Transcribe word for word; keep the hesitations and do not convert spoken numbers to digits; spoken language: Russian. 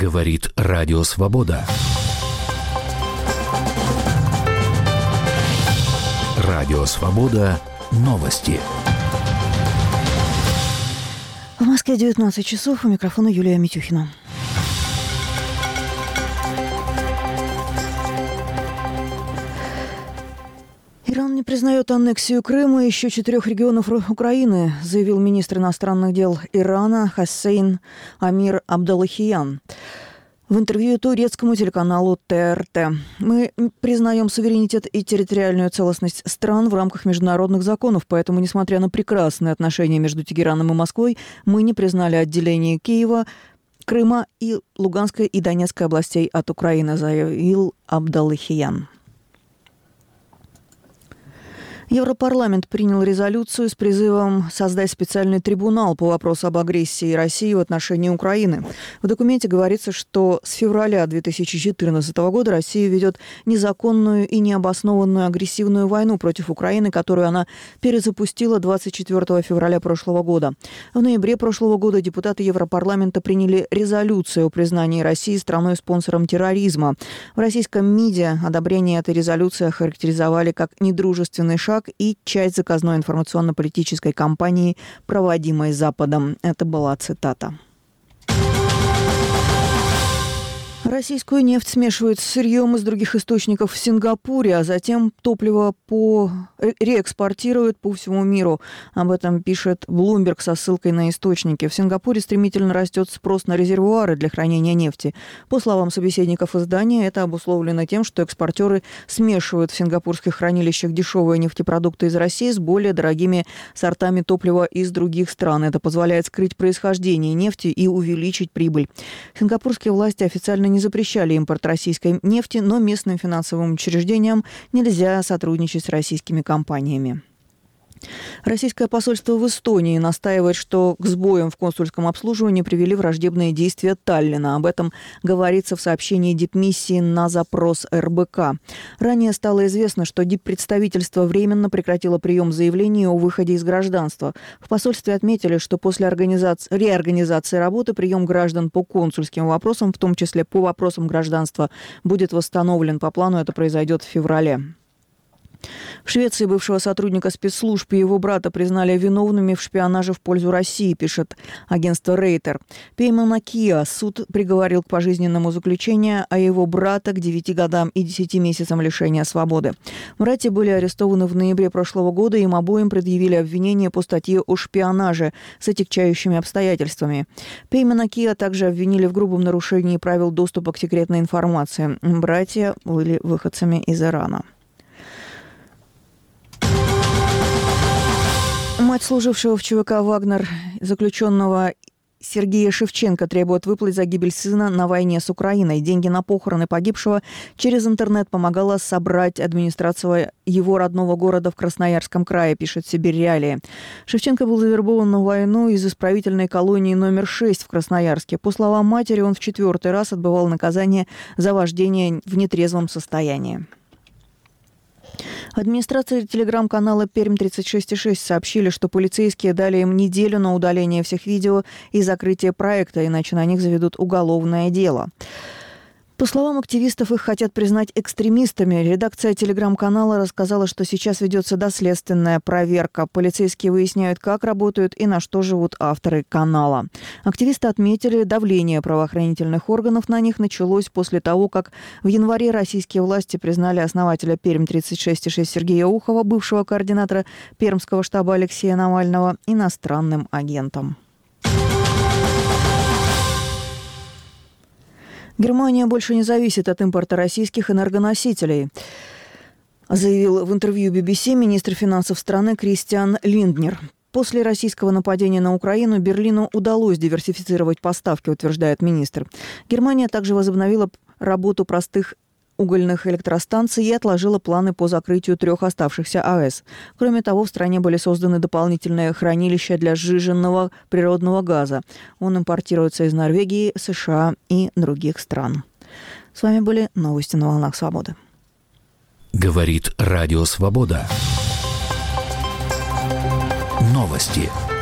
Говорит Радио Свобода. Радио Свобода. Новости. В Москве девятнадцать часов. У микрофона Юлия Митюхина. Иран не признает аннексию Крыма и еще четырех регионов Украины, заявил министр иностранных дел Ирана Хоссейн Амир Абдаллахиян в интервью турецкому телеканалу Тэ Эр Тэ. «Мы признаем суверенитет и территориальную целостность стран в рамках международных законов, поэтому, несмотря на прекрасные отношения между Тегераном и Москвой, мы не признали отделение Киева, Крыма и Луганской и Донецкой областей от Украины», заявил Абдаллахиян. Европарламент принял резолюцию с призывом создать специальный трибунал по вопросу об агрессии России в отношении Украины. В документе говорится, что с февраля две тысячи четырнадцатого года Россия ведет незаконную и необоснованную агрессивную войну против Украины, которую она перезапустила двадцать четвёртого февраля прошлого года. В ноябре прошлого года депутаты Европарламента приняли резолюцию о признании России страной-спонсором терроризма. В российском МИДе одобрение этой резолюции охарактеризовали как недружественный шаг и часть заказной информационно-политической кампании, проводимой Западом. Это была цитата. Российскую нефть смешивают с сырьем из других источников в Сингапуре, а затем топливо по... реэкспортируют по всему миру. Об этом пишет Bloomberg со ссылкой на источники. В Сингапуре стремительно растет спрос на резервуары для хранения нефти. По словам собеседников издания, это обусловлено тем, что экспортеры смешивают в сингапурских хранилищах дешевые нефтепродукты из России с более дорогими сортами топлива из других стран. Это позволяет скрыть происхождение нефти и увеличить прибыль. Сингапурские власти официально не запрещали импорт российской нефти, но местным финансовым учреждениям нельзя сотрудничать с российскими компаниями. Российское посольство в Эстонии настаивает, что к сбоям в консульском обслуживании привели враждебные действия Таллина. Об этом говорится в сообщении дипмиссии на запрос Эр Бэ Ка. Ранее стало известно, что диппредставительство временно прекратило прием заявлений о выходе из гражданства. В посольстве отметили, что после организации, реорганизации работы прием граждан по консульским вопросам, в том числе по вопросам гражданства, будет восстановлен. По плану это произойдет в феврале. В Швеции бывшего сотрудника спецслужб и его брата признали виновными в шпионаже в пользу России, пишет агентство Рейтер. Пеймана Киа суд приговорил к пожизненному заключению, а его брата к девяти годам и десяти месяцам лишения свободы. Братья были арестованы в ноябре прошлого года, им обоим предъявили обвинение по статье о шпионаже с отягчающими обстоятельствами. Пеймана Киа также обвинили в грубом нарушении правил доступа к секретной информации. Братья были выходцами из Ирана. Мать служившего в Че Вэ Ка «Вагнер» заключенного Сергея Шевченко требует выплатить за гибель сына на войне с Украиной. Деньги на похороны погибшего через интернет помогала собрать администрация его родного города в Красноярском крае, пишет Сибирь Реалии. Шевченко был завербован на войну из исправительной колонии номер шесть в Красноярске. По словам матери, он в четвертый раз отбывал наказание за вождение в нетрезвом состоянии. Администрация телеграм-канала Пермь тридцать шесть и шесть сообщили, что полицейские дали им неделю на удаление всех видео и закрытие проекта, иначе на них заведут уголовное дело. По словам активистов, их хотят признать экстремистами. Редакция телеграм-канала рассказала, что сейчас ведется доследственная проверка. Полицейские выясняют, как работают и на что живут авторы канала. Активисты отметили, давление правоохранительных органов на них началось после того, как в январе российские власти признали основателя Пермь тридцать шесть и шесть Сергея Ухова, бывшего координатора пермского штаба Алексея Навального, иностранным агентом. Германия больше не зависит от импорта российских энергоносителей, заявил в интервью Би Би Си министр финансов страны Кристиан Линднер. После российского нападения на Украину Берлину удалось диверсифицировать поставки, утверждает министр. Германия также возобновила работу простых угольных электростанций и отложила планы по закрытию трех оставшихся А Э С. Кроме того, в стране были созданы дополнительные хранилища для сжиженного природного газа. Он импортируется из Норвегии, США и других стран. С вами были новости на волнах свободы. Говорит Радио Свобода. Новости.